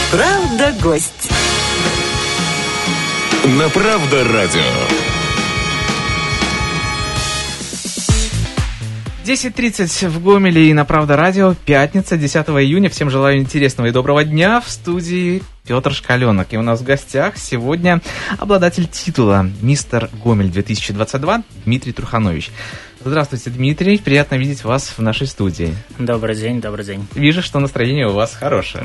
Правда, гость. На Правда радио. 10:30 в Гомеле и на Правда радио. Пятница, 10 июня. Всем желаю интересного и доброго дня. В студии Петр Шкаленок. И у нас в гостях сегодня обладатель титула «Мистер Гомель 2022» Дмитрий Труханович. Здравствуйте, Дмитрий. Приятно видеть вас в нашей студии. Добрый день, добрый день. Вижу, что настроение у вас хорошее.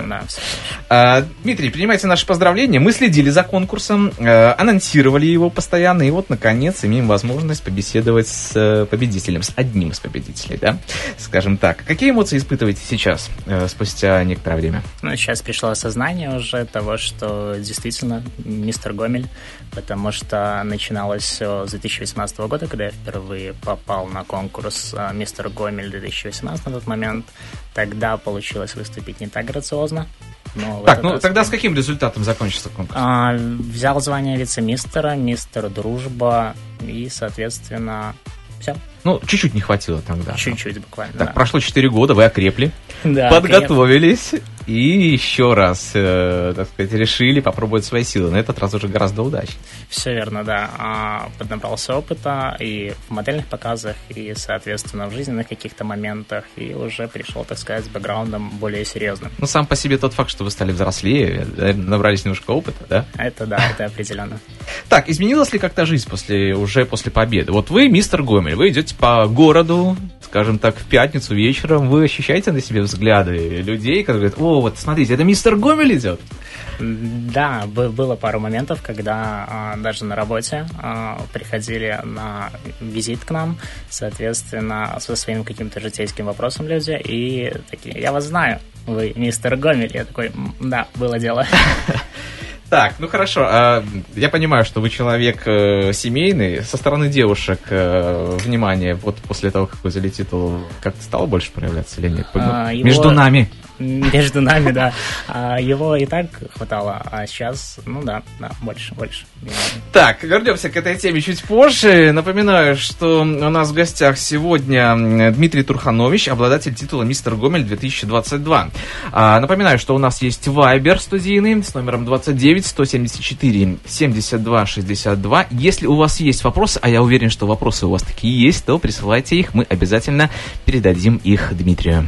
Да. Дмитрий, принимайте наши поздравления. Мы следили за конкурсом, анонсировали его постоянно, и вот, наконец, имеем возможность побеседовать с победителем, с одним из победителей, да, скажем так. Какие эмоции испытываете сейчас, спустя некоторое время? Ну, сейчас пришло осознание уже того, что действительно мистер Гомель, потому что начиналось все с 2018 года, когда я впервые попал на конкурс «Мистер Гомель 2018» на тот момент. Тогда получилось выступить не так грациозно. Так, ну тогда с каким результатом закончился конкурс? Взял звание вице-мистера, мистер Дружба и, соответственно, все. Ну, чуть-чуть не хватило тогда. Чуть-чуть буквально, Так, да. прошло 4 года, вы окрепли, Да, подготовились и еще раз, так сказать, решили попробовать свои силы. На этот раз уже гораздо удачнее. Все верно, да. Поднабрался опыта и в модельных показах, и, соответственно, в жизненных каких-то моментах, и уже пришел, так сказать, с бэкграундом более серьезным. Ну, сам по себе тот факт, что вы стали взрослее, набрались немножко опыта, да? Это да, это определенно. Так, изменилась ли как-то жизнь после победы? Вот вы, мистер Гомель, вы идете по городу, скажем так, в пятницу вечером, вы ощущаете на себе взгляды людей, которые говорят: о, вот смотрите, это мистер Гомель идет? Да, было пару моментов, когда даже на работе приходили на визит к нам, соответственно, со своим каким-то житейским вопросом люди, и такие: я вас знаю, вы мистер Гомель. Я такой: да, было дело. Так, ну хорошо, я понимаю, что вы человек семейный. Со стороны девушек внимание вот после того, как вы взяли титул, как-то стало больше проявляться или нет? Между нами. Между нами, да. Его и так хватало, а сейчас, ну да, больше. Так, вернемся к этой теме чуть позже. Напоминаю, что у нас в гостях сегодня Дмитрий Труханович, обладатель титула «Мистер Гомель 2022». Напоминаю, что у нас есть Viber студийный с номером 29 174 72 62. Если у вас есть вопросы, а я уверен, что вопросы у вас такие есть, то присылайте их, мы обязательно передадим их Дмитрию.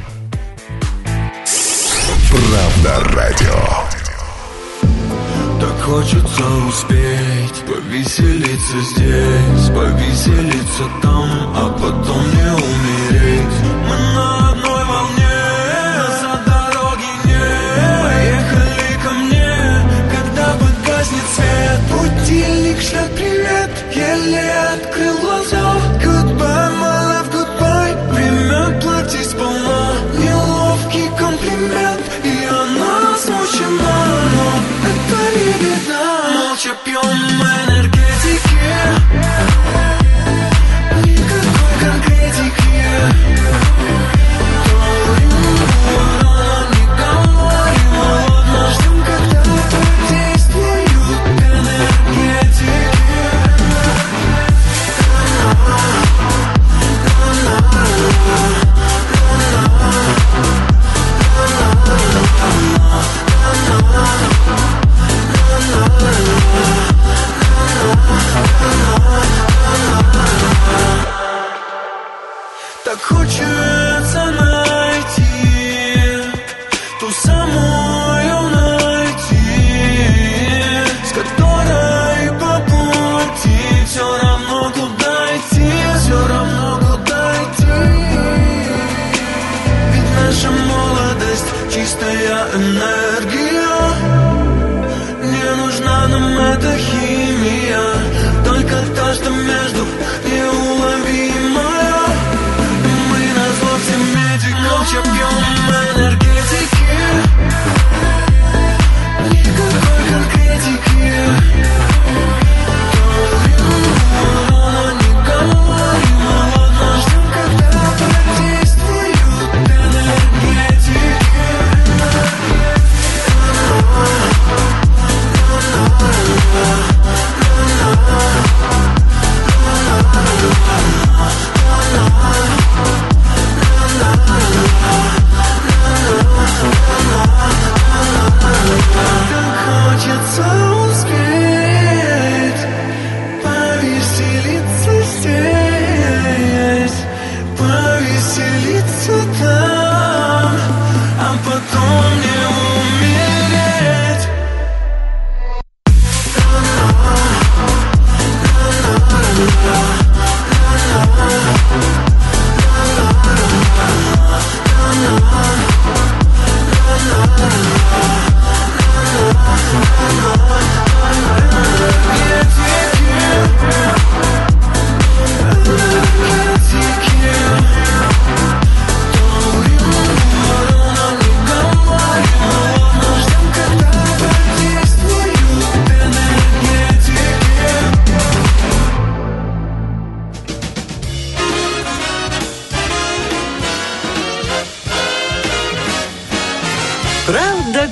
Правда радио. Так хочется успеть повеселиться здесь, повеселиться там, а потом не умереть. Мы на одной волне, за дороги нет. Поехали ко мне, когда погаснет свет. Будильник шлет привет, еле открыл глаза. Goodbye, my love, goodbye. Время платить сполна, неловкий комплимент. И она смущена, но это не беда. Молча пьем энергетики, никакой конкретики. Рано не говорим, холодно ждем, когда действуют энергетики. Так хочется найти ту самую найти, с которой по пути все равно куда идти, все равно куда идти. Ведь наша молодость чистая энергия, не нужна нам эта химия, только та, что между неуловимая. Мы назло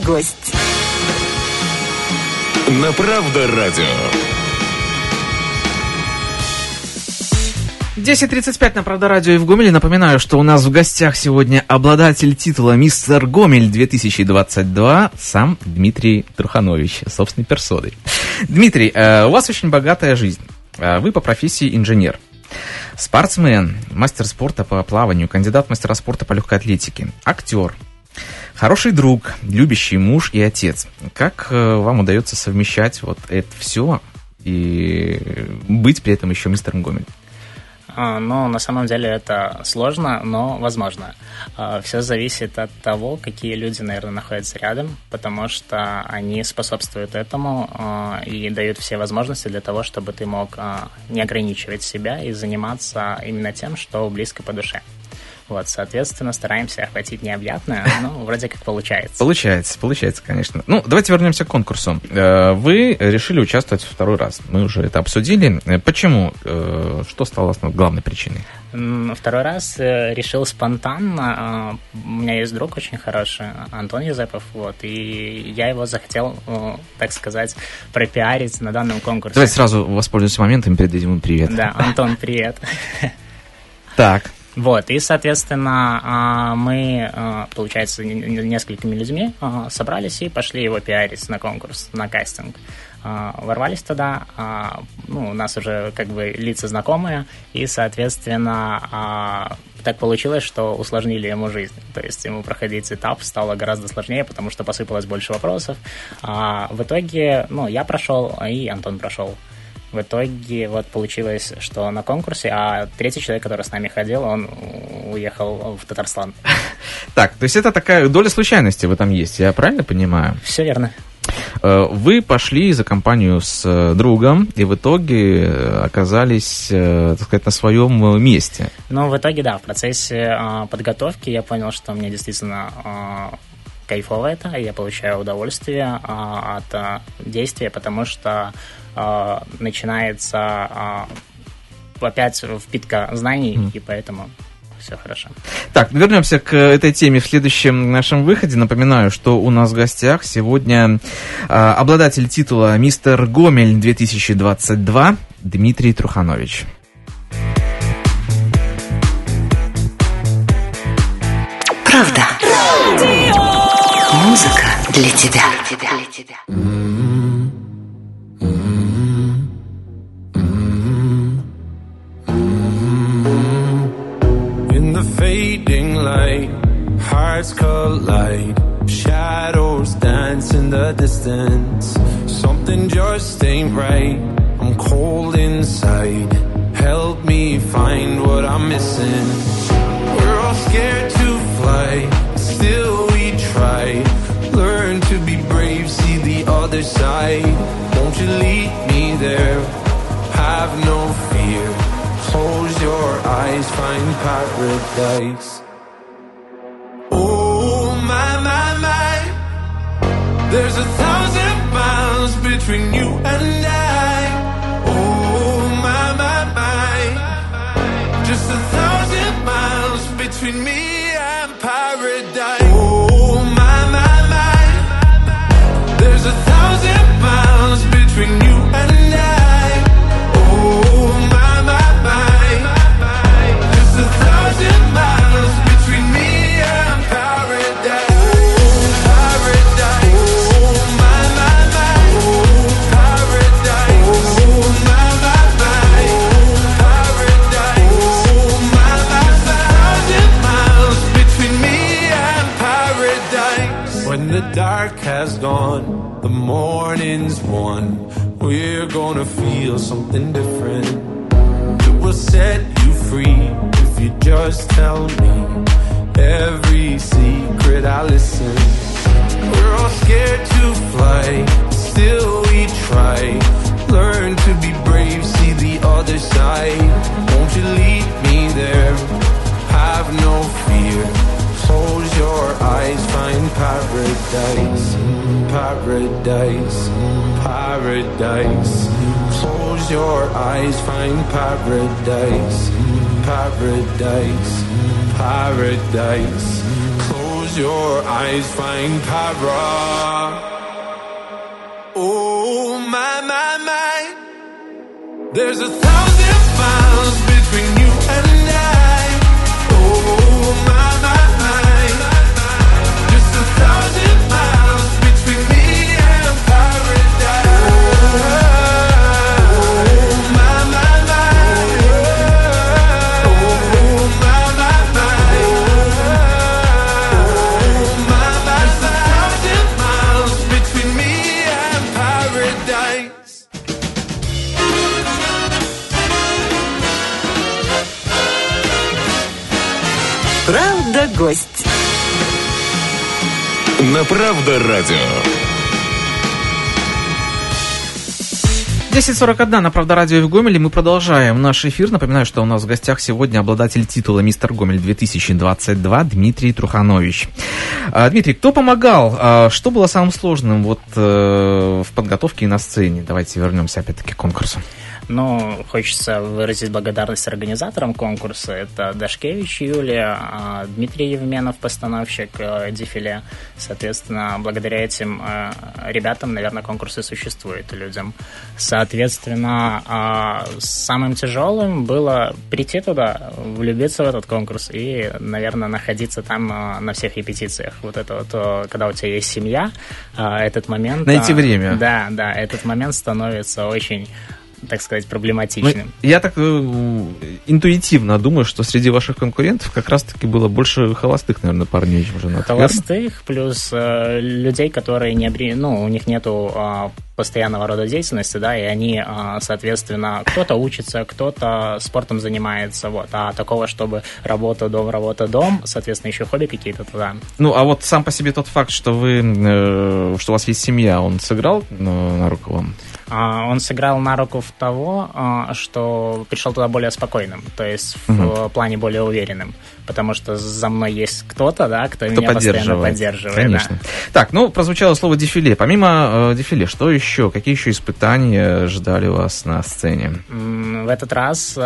гость. На Правда радио. 10:35 на Правда радио и в Гомеле. Напоминаю, что у нас в гостях сегодня обладатель титула «Мистер Гомель 2022», сам Дмитрий Труханович, собственной персоной. Дмитрий, у вас очень богатая жизнь. Вы по профессии инженер, спортсмен, мастер спорта по плаванию, кандидат в мастера спорта по легкой атлетике, актер, хороший друг, любящий муж и отец. Как вам удается совмещать вот это все и быть при этом еще мистером Гомель? Ну, на самом деле это сложно, но возможно. Все зависит от того, какие люди, наверное, находятся рядом, потому что они способствуют этому и дают все возможности для того, чтобы ты мог не ограничивать себя и заниматься именно тем, что близко по душе. Вот, соответственно, стараемся охватить необъятное, но вроде как получается. Получается, конечно. Ну, давайте вернемся к конкурсу. Вы решили участвовать второй раз. Мы уже это обсудили. Почему? Что стало главной причиной? Второй раз решил спонтанно. У меня есть друг очень хороший, Антон Юзепов, вот, и я его захотел, так сказать, пропиарить на данном конкурсе. Давайте сразу воспользуемся моментом и передадим ему привет. Да, Антон, привет. Так. Вот, и, соответственно, мы, получается, несколькими людьми собрались и пошли его пиарить на конкурс, на кастинг. Ворвались туда, ну, у нас уже как бы лица знакомые, и, соответственно, так получилось, что усложнили ему жизнь. То есть ему проходить этап стало гораздо сложнее, потому что посыпалось больше вопросов. В итоге, ну, я прошел, и Антон прошел. В итоге вот получилось, что на конкурсе, а третий человек, который с нами ходил, он уехал в Татарстан. Так, то есть это такая доля случайности в этом есть, я правильно понимаю? Все верно. Вы пошли за компанию с другом и в итоге оказались, так сказать, на своем месте. Ну, в итоге, да, в процессе подготовки я понял, что мне действительно кайфово это, я получаю удовольствие от действия, потому что начинается опять впитка знаний, и поэтому все хорошо. Так, вернемся к этой теме в следующем нашем выходе. Напоминаю, что у нас в гостях сегодня обладатель титула «Мистер Гомель 2022» Дмитрий Труханович. Правда. Музыка для тебя. In the fading light, hearts collide, shadows dance in the distance. Something just ain't right, I'm cold inside. Help me find what I'm missing. We're all scared to fly, still we try. Learn to be brave, see the other side. Won't you lead me there? Have no fear. Close your eyes, find paradise. Oh my, my, my. There's 1,000 miles between you and I. Oh my, my, my. Just 1,000 miles between me and paradise. Oh my, my, my. There's 1,000 miles between you and I. Oh my, my, my. Just 1,000 miles between me and paradise. Oh, paradise. Oh my, my, my. Oh, paradise. Oh my, my, my. Oh, paradise. Oh my, my, my. 1,000 miles between me and paradise. When the dark has gone, the morning's won. We're gonna feel something different. It will set you free if you just tell me every secret I listen. We're all scared to fly, still we try. Learn to be brave, see the other side. Won't you lead me there? Have no fear. Close your eyes, find paradise. Paradise, paradise. Close your eyes, find paradise. Paradise, paradise. Close as your eyes find para. Oh, my, my, my. There's 1,000 miles between you and I. Oh, my, my, my. Just 1,000 miles between me and paradise. Oh, my, my, my. Oh, my, my, my. Oh, my, my, my. 1,000 miles between me and paradise. Правда, гость. На Правда радио. 10:41 на Правда радио в Гомеле. Мы продолжаем наш эфир. Напоминаю, что у нас в гостях сегодня обладатель титула «Мистер Гомель 2022» Дмитрий Труханович. Дмитрий, кто помогал? Что было самым сложным вот в подготовке и на сцене? Давайте вернемся опять-таки к конкурсу. Ну, хочется выразить благодарность организаторам конкурса. Это Дашкевич Юлия, Дмитрий Евменов, постановщик дефиле. Соответственно, благодаря этим ребятам, наверное, конкурс и существует людям. Соответственно, самым тяжелым было прийти туда, влюбиться в этот конкурс и, наверное, находиться там на всех репетициях. Вот это вот, когда у тебя есть семья, этот момент... Найти время. Да, этот момент становится очень... так сказать, проблематичным. Я так интуитивно думаю, что среди ваших конкурентов как раз-таки было больше холостых, наверное, парней, чем женатых. Холостых, плюс людей, которые у них нету постоянного рода деятельности, да, и они, соответственно, кто-то учится, кто-то спортом занимается, вот, а такого, чтобы работа, дом, соответственно, еще хобби какие-то туда. Ну, а вот сам по себе тот факт, что что у вас есть семья, он сыграл на руку вам? Он сыграл на руку в того, что пришел туда более спокойным, то есть в плане более уверенным, потому что за мной есть кто-то, да, кто меня постоянно поддерживает. Конечно. Да. Так, прозвучало слово дефиле. Помимо дефиле, что еще? Какие еще испытания ждали вас на сцене? В этот раз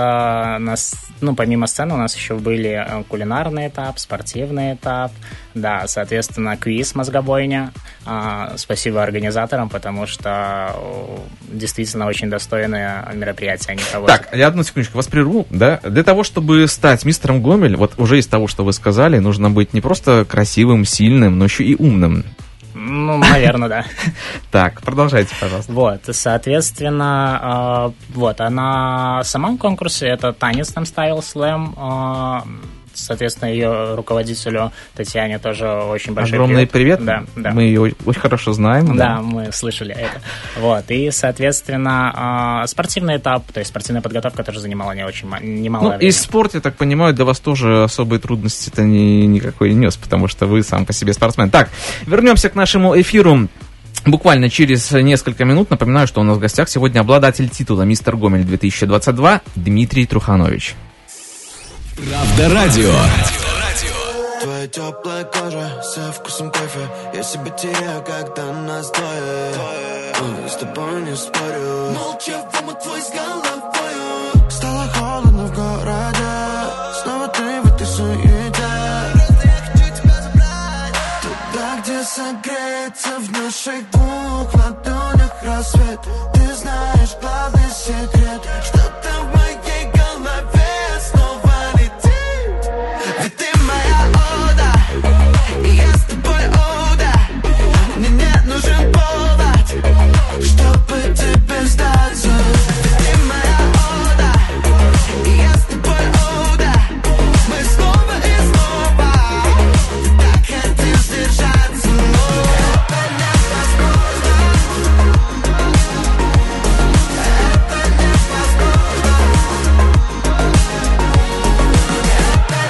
помимо сцены у нас еще были кулинарный этап, спортивный этап, да, соответственно, квиз «Мозгобойня». Спасибо организаторам, потому что действительно очень достойное мероприятие они проводят. Так, я одну секундочку вас прерву, да? Для того, чтобы стать мистером Гомель, вот уже из того, что вы сказали, нужно быть не просто красивым, сильным, но еще и умным. Ну, наверное, да. Так, продолжайте, пожалуйста. Вот, соответственно, а на самом конкурсе это танец там ставил слэм. Соответственно, ее руководителю Татьяне тоже очень большой огромный привет. Да. Мы ее очень хорошо знаем. Да, мы слышали это. Вот. И, соответственно, спортивный этап, то есть спортивная подготовка тоже занимала немало времени. И спорт, я так понимаю, для вас тоже особые трудности-то никакой не нес, потому что вы сам по себе спортсмен. Так, вернемся к нашему эфиру. Буквально через несколько минут. Напоминаю, что у нас в гостях сегодня обладатель титула «Мистер Гомель 2022» Дмитрий Труханович. Правда радио. Твоя теплая кожа со вкусом кофе. Я себя теряю, когда нас двое. С тобой не спорю. Молча в омут твой с головою. Стало холодно в городе. Снова ты в этой суете. Я хочу тебя забрать туда, где согреется в наших двух ладонях рассвет. Ты знаешь главный секрет, что там в моей голове. Нужен повод, чтобы тебе сдаться. Ты моя ода, и я с тобой ода. Мы снова и снова. Ты так хотел сдержаться, но это невозможно. Это невозможно. Это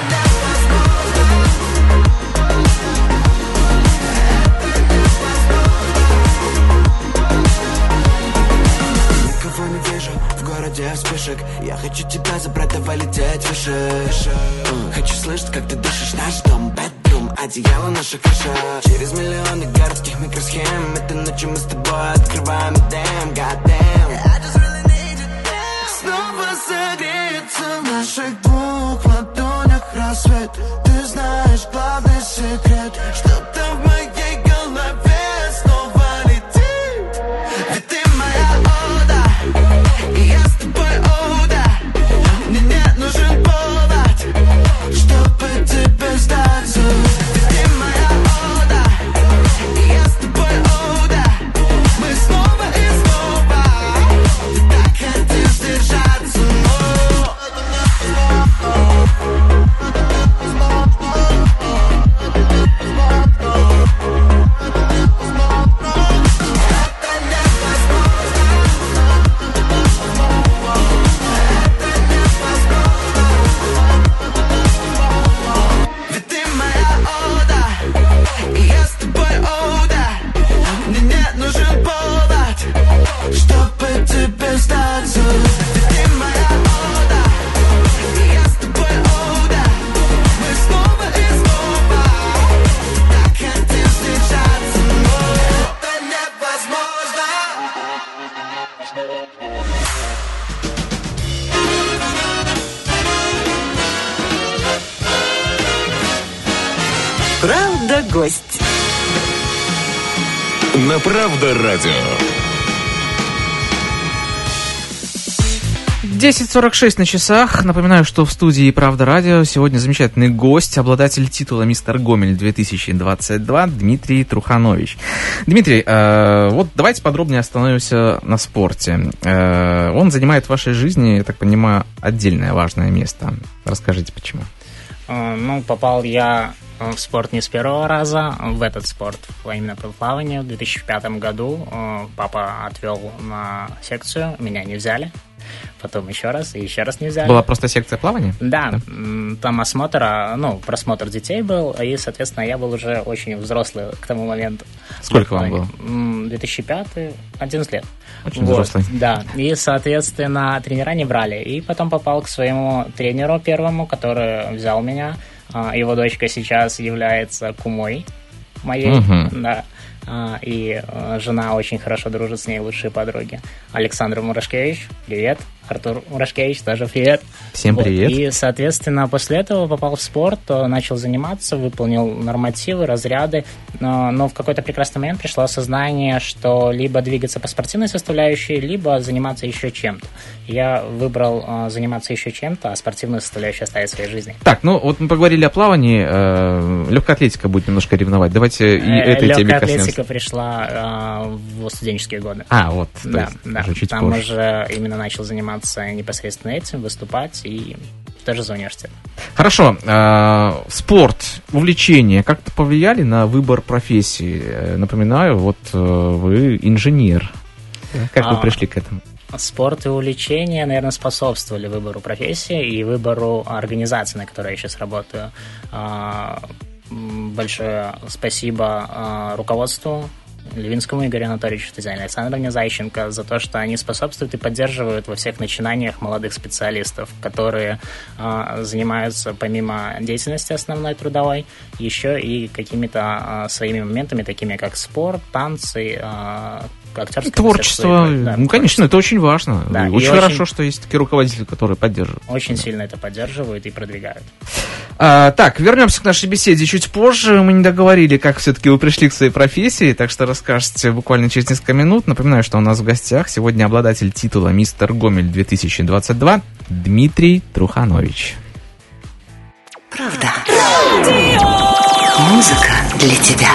вспышек. Я хочу тебя забрать, давай лететь выше. Хочу слышать, как ты дышишь. Наш дом, бедрум, одеяло, наша крыша. Через миллионы городских микросхем. Этой ночью мы с тобой открываем damn, goddamn. I just really need you, damn. Снова согреется в наших двух ладонях рассвет. Ты знаешь главный секрет, Правда, гость. На Правда радио. 10:46 на часах. Напоминаю, что в студии «Правда радио» сегодня замечательный гость, обладатель титула «Мистер Гомель 2022» Дмитрий Труханович. Дмитрий, вот давайте подробнее остановимся на спорте. Он занимает в вашей жизни, я так понимаю, отдельное важное место. Расскажите, почему. Ну, попал я в спорт не с первого раза, в этот спорт, именно по плаванию. В 2005 году папа отвел на секцию, меня не взяли. Потом еще раз и еще раз не взяли. Была просто секция плавания? Да, там осмотр, просмотр детей был, и, соответственно, я был уже очень взрослый к тому моменту. Сколько вам было? 2005, 11 лет. Очень взрослый. Да, и, соответственно, тренера не брали. И потом попал к своему тренеру первому, который взял меня. Его дочка сейчас является кумой моей, да. И жена очень хорошо дружит с ней, лучшие подруги. Александр Мурашкевич, привет. Артур Мурашкевич, тоже привет. Всем привет. И, соответственно, после этого попал в спорт, начал заниматься, выполнил нормативы, разряды, но в какой-то прекрасный момент пришло осознание, что либо двигаться по спортивной составляющей, либо заниматься еще чем-то. Я выбрал заниматься еще чем-то, а спортивную составляющую оставить в своей жизни. Так, вот мы поговорили о плавании, легкая атлетика будет немножко ревновать. Давайте и этой теме коснемся. Легкая атлетика пришла в студенческие годы. Да. Там уже именно начал заниматься непосредственно этим, выступать и тоже за университет. Хорошо. Спорт, увлечение как-то повлияли на выбор профессии? Напоминаю, вот вы инженер. Как вы пришли к этому? Спорт и увлечение, наверное, способствовали выбору профессии и выбору организации, на которой я сейчас работаю. Большое спасибо руководству Левинскому Игорю Анатольевичу, Татьяне Александровне Зайченко за то, что они способствуют и поддерживают во всех начинаниях молодых специалистов, которые занимаются помимо деятельности основной трудовой, еще и какими-то своими моментами, такими как спорт, танцы, актерское творчество. Конечно, это очень важно. Да, очень хорошо, что есть такие руководители, которые поддерживают. Очень сильно это поддерживают и продвигают. Так, вернемся к нашей беседе чуть позже. Мы не договорили, как все-таки вы пришли к своей профессии, так что расскажете буквально через несколько минут. Напоминаю, что у нас в гостях сегодня обладатель титула «Мистер Гомель 2022» Дмитрий Труханович. Правда. Музыка для тебя.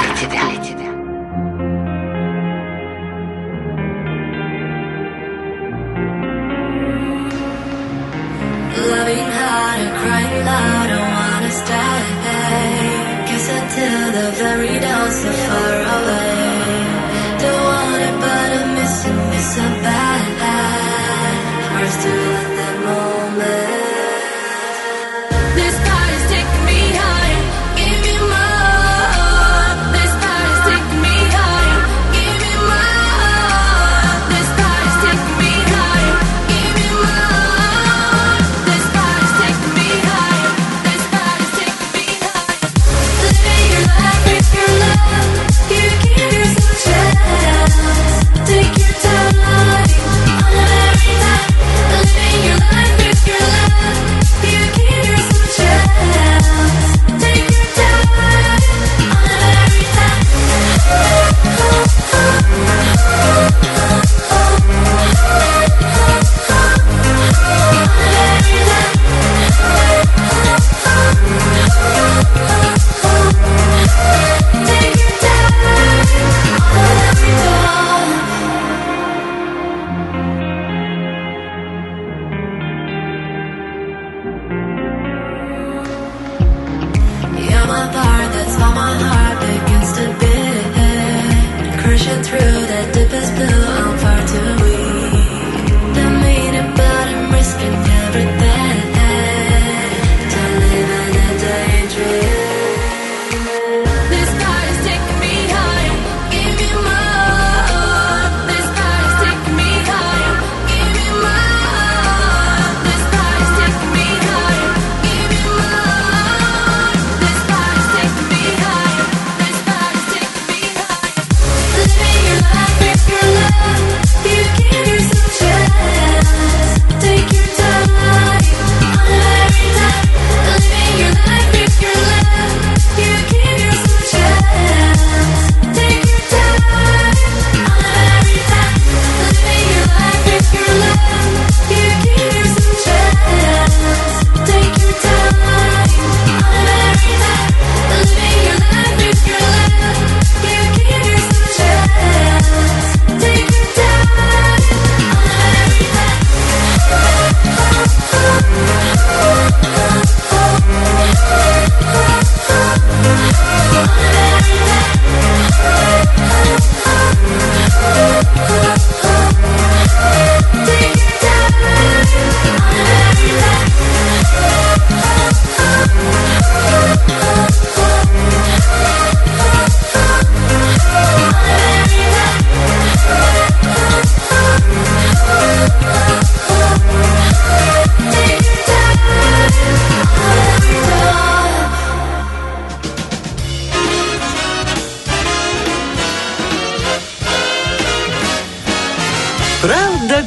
Loving hard and crying loud, I wanna stay. Kiss it till the very dawn so far away. Don't want it but I miss it so bad. First to that moment. This body's taking me higher, give me more. This body's taking me higher, give me more. This body's taking me higher, give me more. This body's taking me higher, this body's taking me higher. Living your life with your love, you give yourself a chance. Take your time on every night. Living your life with your love, you give yourself a chance. Take your time on every night. Take your time on every dawn. You're my part, that's how my heart begins to beat. Crashing through the deepest blue, I'm far too weak. Don't mean it, but I'm risking everything to live in a daydream. This body's taking me higher, give me more. This body's taking me higher, give me more. This body's taking me higher, give me more. This body's taking me higher, this body's taking me higher. Living your life with your love,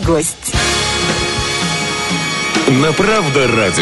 гость. На Правда радио.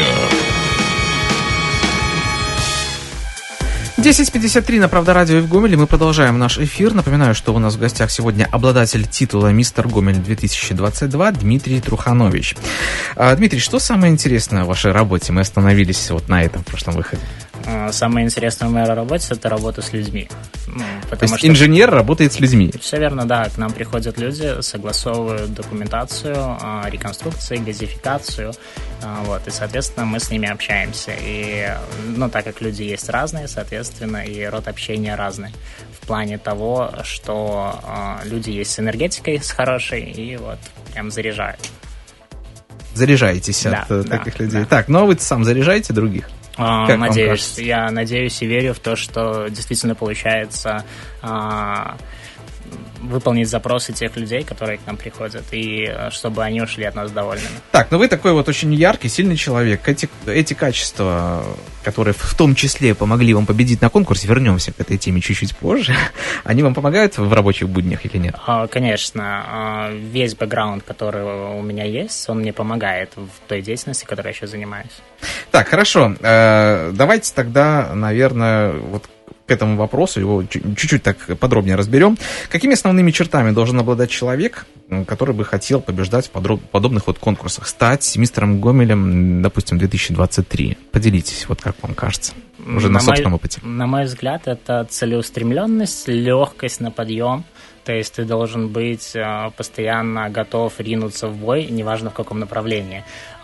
10:53 на Правда радио и в Гомеле. Мы продолжаем наш эфир. Напоминаю, что у нас в гостях сегодня обладатель титула «Мистер Гомель 2022» Дмитрий Труханович. Дмитрий, что самое интересное в вашей работе? Мы остановились вот на этом в прошлом выходе. Самое интересное в моей работе – это работа с людьми. То есть инженер работает с людьми? Все верно, да. К нам приходят люди, согласовывают документацию, реконструкцию, газификацию. Вот, и, соответственно, мы с ними общаемся. И, так как люди есть разные, соответственно, и род общения разный. В плане того, что люди есть с энергетикой, с хорошей, и вот прям заряжают. Заряжаетесь от таких людей. Да. Так, ну а вы сам заряжаете других? Надеюсь. Я надеюсь и верю в то, что действительно получается выполнить запросы тех людей, которые к нам приходят, и чтобы они ушли от нас довольными. Так, ну вы такой вот очень яркий, сильный человек. Эти качества, которые в том числе помогли вам победить на конкурсе, вернемся к этой теме чуть-чуть позже, они вам помогают в рабочих буднях или нет? Конечно. Весь бэкграунд, который у меня есть, он мне помогает в той деятельности, которой я сейчас занимаюсь. Так, хорошо. Давайте тогда, наверное, вот к этому вопросу его чуть-чуть так подробнее разберем. Какими основными чертами должен обладать человек, который бы хотел побеждать в подобных вот конкурсах, стать мистером Гомелем, допустим, 2023? Поделитесь, вот как вам кажется, уже на собственном опыте. На мой взгляд, это целеустремленность, легкость на подъем. То есть ты должен быть постоянно готов ринуться в бой, неважно в каком направлении.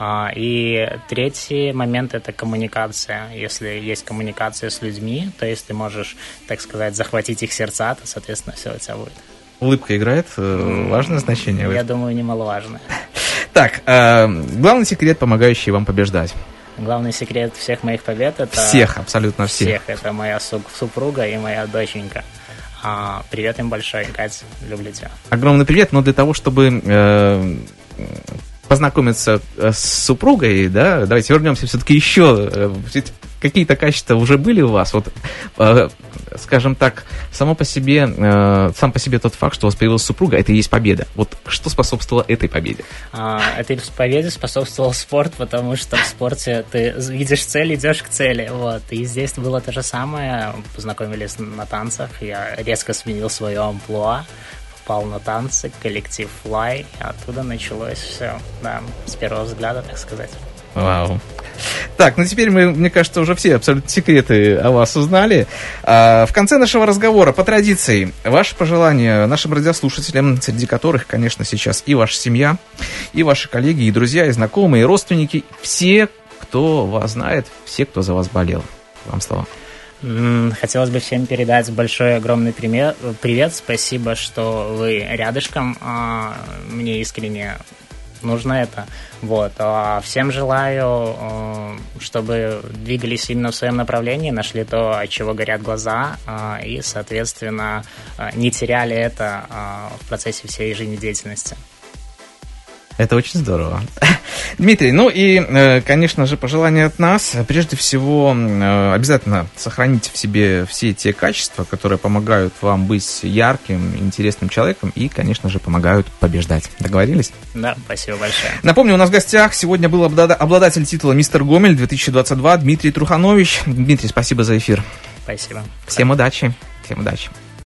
И третий момент – это коммуникация. Если есть коммуникация с людьми, то есть ты можешь, так сказать, захватить их сердца, то, соответственно, все у тебя будет. Улыбка играет важное значение? Я думаю, немаловажное. Так, главный секрет, помогающий вам побеждать? Главный секрет всех моих побед – это… Всех, абсолютно всех. Всех. Это моя супруга и моя доченька. Привет им большой, Катя, люблю тебя. Огромный привет, но для того, чтобы познакомиться с супругой, да, давайте вернемся все-таки еще. Какие-то качества уже были у вас? Вот, скажем так, сам по себе тот факт, что у вас появилась супруга, это и есть победа. Вот что способствовало этой победе? Этой победе способствовал спорт, потому что в спорте ты видишь цель, идешь к цели. Вот. И здесь было то же самое. Познакомились на танцах, я резко сменил свое амплуа, попал на танцы, коллектив Fly, оттуда началось все, да, с первого взгляда, так сказать. Вау. Так, ну теперь мы, мне кажется, уже все абсолютно секреты о вас узнали. В конце нашего разговора, по традиции, ваши пожелания нашим радиослушателям, среди которых, конечно, сейчас и ваша семья, и ваши коллеги, и друзья, и знакомые, и родственники, все, кто вас знает, все, кто за вас болел. Вам слово. Хотелось бы всем передать большой, огромный привет. Спасибо, что вы рядышком. Мне искренне нужно это. Вот. Всем желаю, чтобы двигались именно в своем направлении, нашли то, от чего горят глаза, и, соответственно, не теряли это в процессе всей жизнедеятельности. Это очень здорово. Дмитрий, ну и, конечно же, пожелания от нас. Прежде всего, обязательно сохраните в себе все те качества, которые помогают вам быть ярким, интересным человеком и, конечно же, помогают побеждать. Договорились? Да, спасибо большое. Напомню, у нас в гостях сегодня был обладатель титула «Мистер Гомель 2022» Дмитрий Труханович. Дмитрий, спасибо за эфир. Спасибо. Всем удачи. Всем удачи.